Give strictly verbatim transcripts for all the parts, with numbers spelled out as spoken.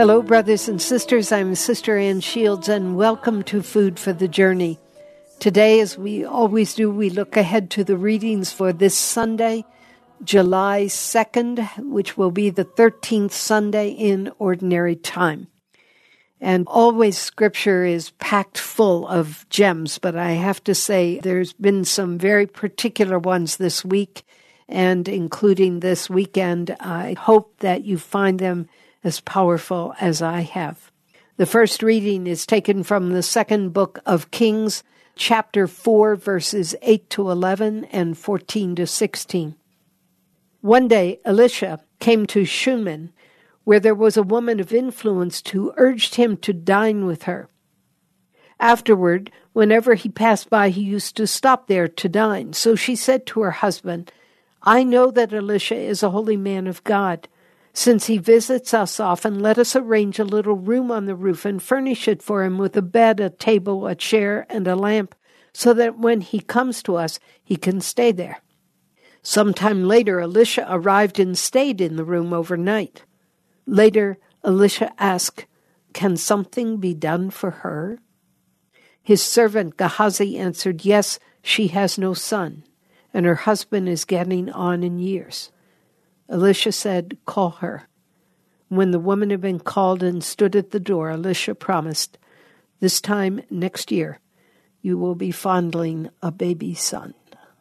Hello, brothers and sisters. I'm Sister Ann Shields, and welcome to Food for the Journey. Today, as we always do, we look ahead to the readings for this Sunday, July second, which will be the thirteenth Sunday in Ordinary Time. And always Scripture is packed full of gems, but I have to say there's been some very particular ones this week, and including this weekend. I hope that you find them as powerful as I have. The first reading is taken from the second book of Kings, chapter four, verses eight to eleven and fourteen to sixteen. One day, Elisha came to Shunem, where there was a woman of influence who urged him to dine with her. Afterward, whenever he passed by, he used to stop there to dine. So she said to her husband, "I know that Elisha is a holy man of God. Since he visits us often, let us arrange a little room on the roof and furnish it for him with a bed, a table, a chair, and a lamp, so that when he comes to us, he can stay there." Sometime later, Elisha arrived and stayed in the room overnight. Later, Elisha asked, "Can something be done for her?" His servant Gehazi answered, "Yes, she has no son, and her husband is getting on in years." Elisha said, "Call her." When the woman had been called and stood at the door, Elisha promised, "This time next year, you will be fondling a baby son."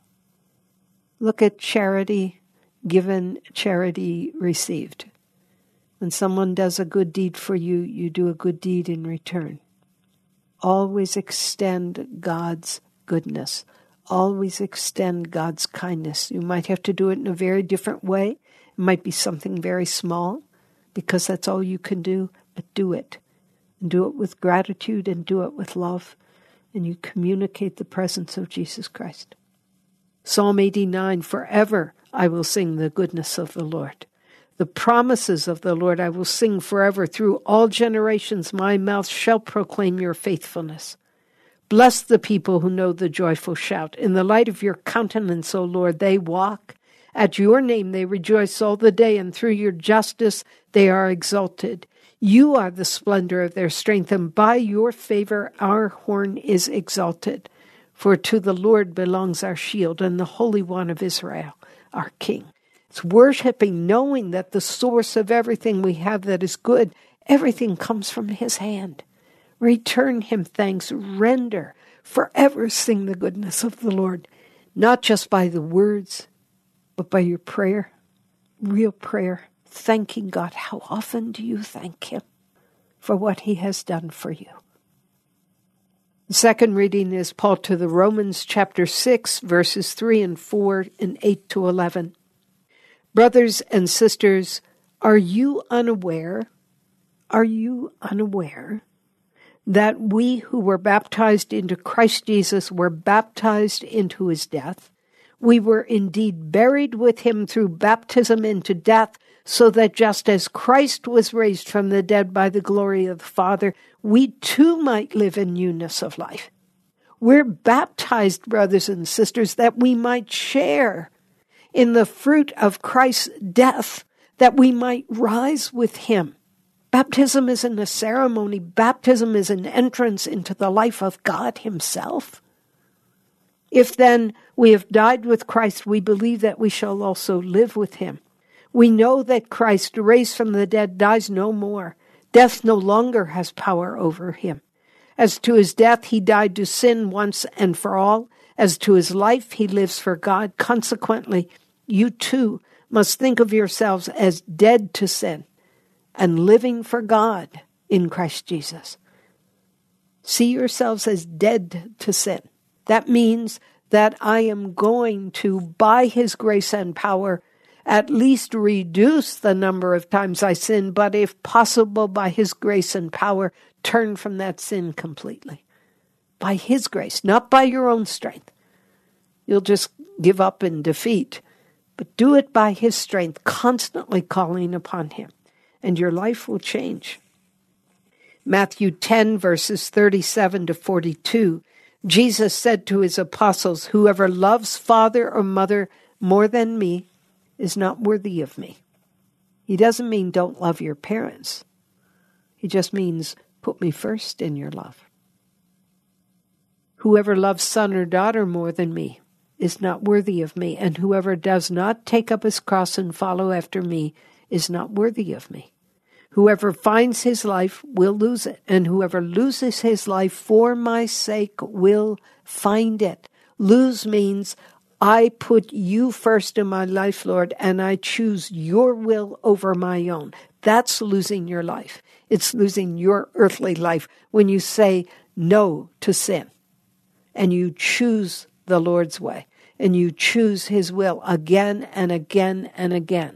Look at charity given, charity received. When someone does a good deed for you, you do a good deed in return. Always extend God's goodness. Always extend God's kindness. You might have to do it in a very different way. It might be something very small, because that's all you can do, but do it. And do it with gratitude and do it with love. And you communicate the presence of Jesus Christ. Psalm eighty-nine, "Forever I will sing the goodness of the Lord. The promises of the Lord I will sing forever. Through all generations my mouth shall proclaim your faithfulness. Bless the people who know the joyful shout. In the light of your countenance, O Lord, they walk. At your name they rejoice all the day, and through your justice they are exalted. You are the splendor of their strength, and by your favor our horn is exalted. For to the Lord belongs our shield, and the Holy One of Israel, our King." It's worshiping, knowing that the source of everything we have that is good, everything comes from his hand. Return him thanks, render, forever sing the goodness of the Lord, not just by the words, but by your prayer, real prayer, thanking God. How often do you thank him for what he has done for you? The second reading is Paul to the Romans, chapter six, verses three and four and eight to eleven. "Brothers and sisters, are you unaware, are you unaware that we who were baptized into Christ Jesus were baptized into his death? We were indeed buried with him through baptism into death, so that just as Christ was raised from the dead by the glory of the Father, we too might live in newness of life. We're baptized, brothers and sisters, that we might share in the fruit of Christ's death, that we might rise with him. Baptism isn't a ceremony. Baptism is an entrance into the life of God himself. If then we have died with Christ, we believe that we shall also live with him. We know that Christ, raised from the dead, dies no more. Death no longer has power over him. As to his death, he died to sin once and for all. As to his life, he lives for God. Consequently, you too must think of yourselves as dead to sin and living for God in Christ Jesus. See yourselves as dead to sin. That means that I am going to, by his grace and power, at least reduce the number of times I sin, but if possible, by his grace and power, turn from that sin completely. By his grace, not by your own strength. You'll just give up in defeat, but do it by his strength, constantly calling upon him, and your life will change. Matthew ten, verses thirty-seven to forty-two, Jesus said to his apostles, "Whoever loves father or mother more than me is not worthy of me." He doesn't mean don't love your parents. He just means, put me first in your love. Whoever loves son or daughter more than me is not worthy of me, and whoever does not take up his cross and follow after me is not worthy of me. Whoever finds his life will lose it, and whoever loses his life for my sake will find it. Lose means I put you first in my life, Lord, and I choose your will over my own. That's losing your life. It's losing your earthly life when you say no to sin and you choose the Lord's way and you choose his will again and again and again.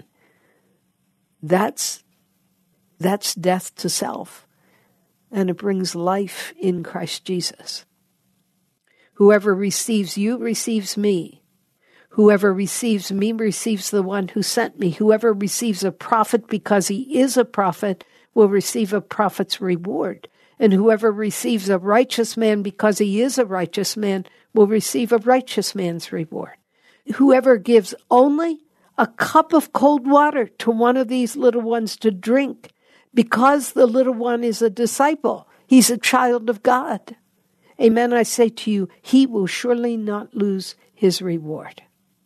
That's, that's death to self, and it brings life in Christ Jesus. Whoever receives you receives me. Whoever receives me receives the one who sent me. Whoever receives a prophet because he is a prophet will receive a prophet's reward. And whoever receives a righteous man because he is a righteous man will receive a righteous man's reward. Whoever gives only a cup of cold water to one of these little ones to drink, because the little one is a disciple, he's a child of God. Amen, I say to you, he will surely not lose his reward.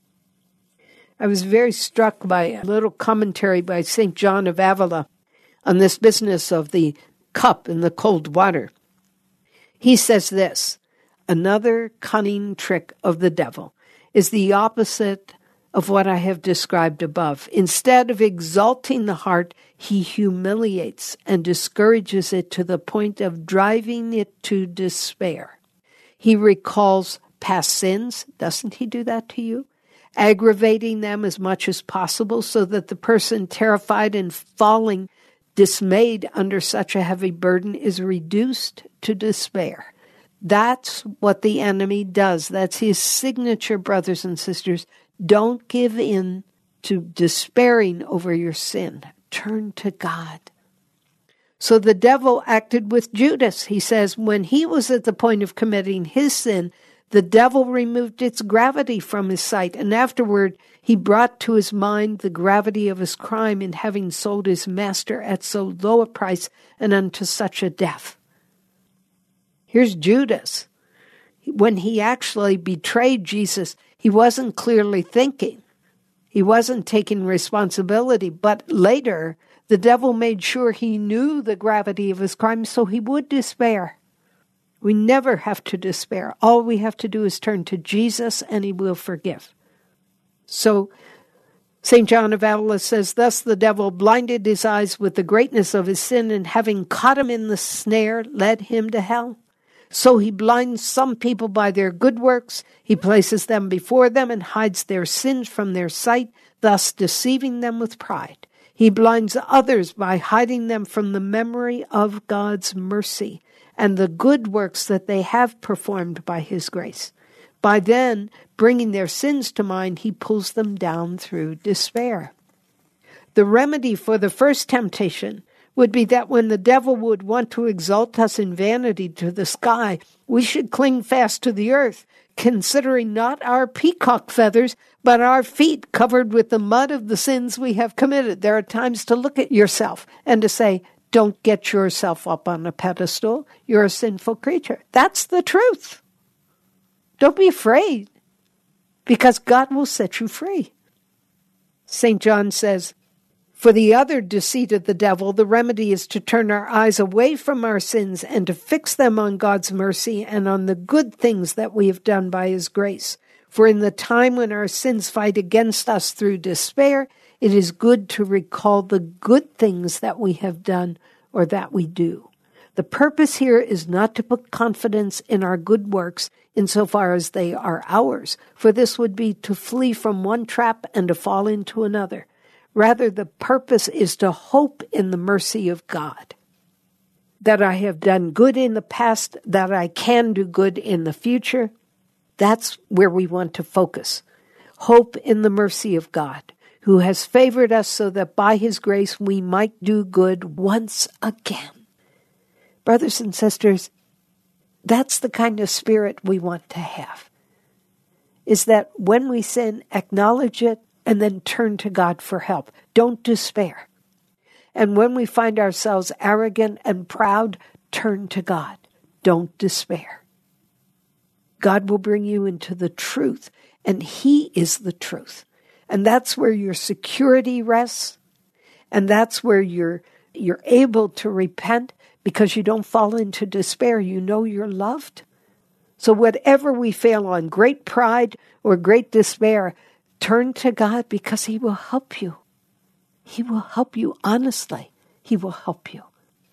I was very struck by a little commentary by Saint John of Avila on this business of the cup and the cold water. He says this, another cunning trick of the devil is the opposite of what I have described above. Instead of exalting the heart, he humiliates and discourages it to the point of driving it to despair. He recalls past sins. Doesn't he do that to you? Aggravating them as much as possible so that the person, terrified and falling, dismayed under such a heavy burden, is reduced to despair. That's what the enemy does. That's his signature, brothers and sisters. Don't give in to despairing over your sin. Turn to God. So the devil acted with Judas. He says, when he was at the point of committing his sin, the devil removed its gravity from his sight, and afterward he brought to his mind the gravity of his crime in having sold his master at so low a price and unto such a death. Here's Judas. When he actually betrayed Jesus, he wasn't clearly thinking. He wasn't taking responsibility, but later the devil made sure he knew the gravity of his crime so he would despair. We never have to despair. All we have to do is turn to Jesus and he will forgive. So Saint John of Avila says, thus the devil blinded his eyes with the greatness of his sin, and having caught him in the snare, led him to hell. So he blinds some people by their good works. He places them before them and hides their sins from their sight, thus deceiving them with pride. He blinds others by hiding them from the memory of God's mercy and the good works that they have performed by his grace. By then, bringing their sins to mind, he pulls them down through despair. The remedy for the first temptation would be that when the devil would want to exalt us in vanity to the sky, we should cling fast to the earth, considering not our peacock feathers, but our feet covered with the mud of the sins we have committed. There are times to look at yourself and to say, don't get yourself up on a pedestal. You're a sinful creature. That's the truth. Don't be afraid, because God will set you free. Saint John says, for the other deceit of the devil, the remedy is to turn our eyes away from our sins and to fix them on God's mercy and on the good things that we have done by his grace. For in the time when our sins fight against us through despair, it is good to recall the good things that we have done or that we do. The purpose here is not to put confidence in our good works insofar as they are ours, for this would be to flee from one trap and to fall into another. Rather, the purpose is to hope in the mercy of God, that I have done good in the past, that I can do good in the future. That's where we want to focus. Hope in the mercy of God, who has favored us so that by his grace we might do good once again. Brothers and sisters, that's the kind of spirit we want to have, is that when we sin, acknowledge it and then turn to God for help. Don't despair. And when we find ourselves arrogant and proud, turn to God. Don't despair. God will bring you into the truth, and He is the truth. And that's where your security rests, and that's where you're you're able to repent because you don't fall into despair. You know you're loved. So whatever we fail on, great pride or great despair, turn to God because He will help you. He will help you honestly. He will help you.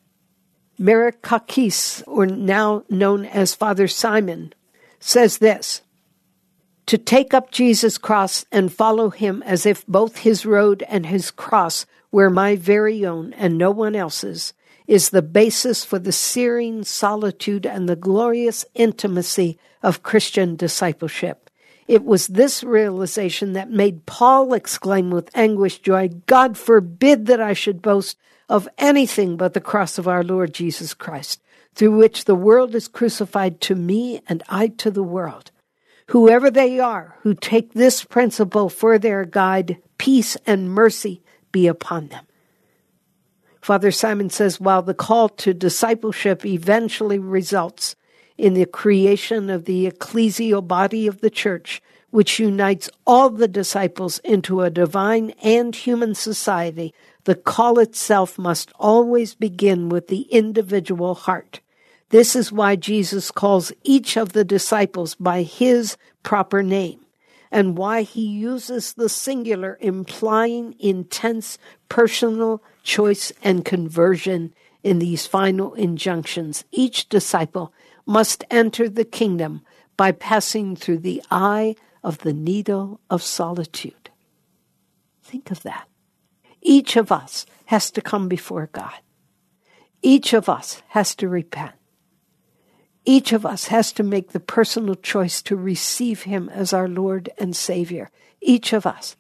Marakakis, or now known as Father Simon, says this: to take up Jesus' cross and follow Him as if both His road and His cross were my very own and no one else's is the basis for the searing solitude and the glorious intimacy of Christian discipleship. It was this realization that made Paul exclaim with anguished joy, God forbid that I should boast of anything but the cross of our Lord Jesus Christ, through which the world is crucified to me and I to the world. Whoever they are who take this principle for their guide, peace and mercy be upon them. Father Simon says, while the call to discipleship eventually results in the creation of the ecclesial body of the church, which unites all the disciples into a divine and human society, the call itself must always begin with the individual heart. This is why Jesus calls each of the disciples by his proper name, and why he uses the singular, implying intense personal choice and conversion in these final injunctions. Each disciple must enter the kingdom by passing through the eye of the needle of solitude. Think of that. Each of us has to come before God. Each of us has to repent. Each of us has to make the personal choice to receive Him as our Lord and Savior. Each of us.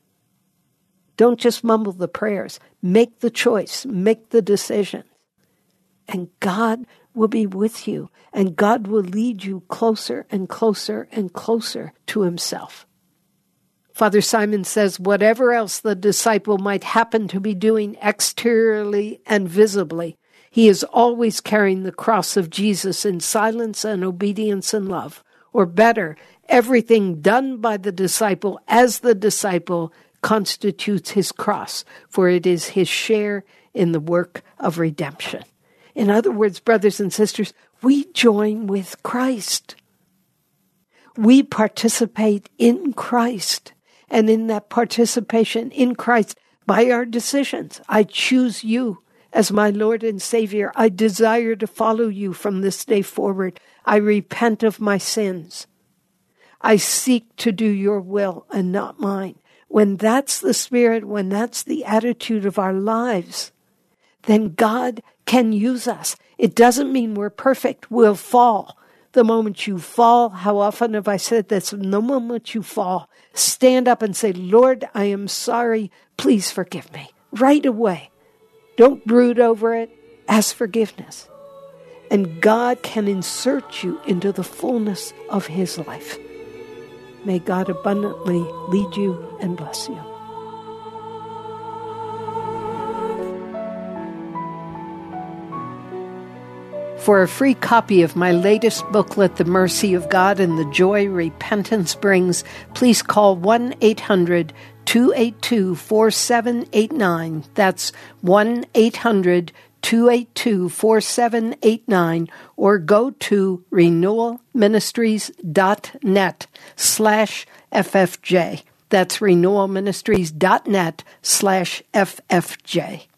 Don't just mumble the prayers. Make the choice. Make the decision. And God will be with you. And God will lead you closer and closer and closer to Himself. Father Simon says, whatever else the disciple might happen to be doing exteriorly and visibly, he is always carrying the cross of Jesus in silence and obedience and love. Or better, everything done by the disciple as the disciple constitutes his cross, for it is his share in the work of redemption. In other words, brothers and sisters, we join with Christ. We participate in Christ. And in that participation in Christ, by our decisions, I choose you as my Lord and Savior. I desire to follow you from this day forward. I repent of my sins. I seek to do your will and not mine. When that's the spirit, when that's the attitude of our lives, then God can use us. It doesn't mean we're perfect. We'll fall. The moment you fall, how often have I said this? The moment you fall, stand up and say, Lord, I am sorry. Please forgive me. Right away. Don't brood over it. Ask forgiveness. And God can insert you into the fullness of His life. May God abundantly lead you and bless you. For a free copy of my latest booklet, The Mercy of God and the Joy Repentance Brings, please call one eight hundred two eight two four seven eight nine. That's one eight hundred two eight two four seven eight nine, or go to renewalministries.net slash FFJ. That's renewalministries.net slash FFJ.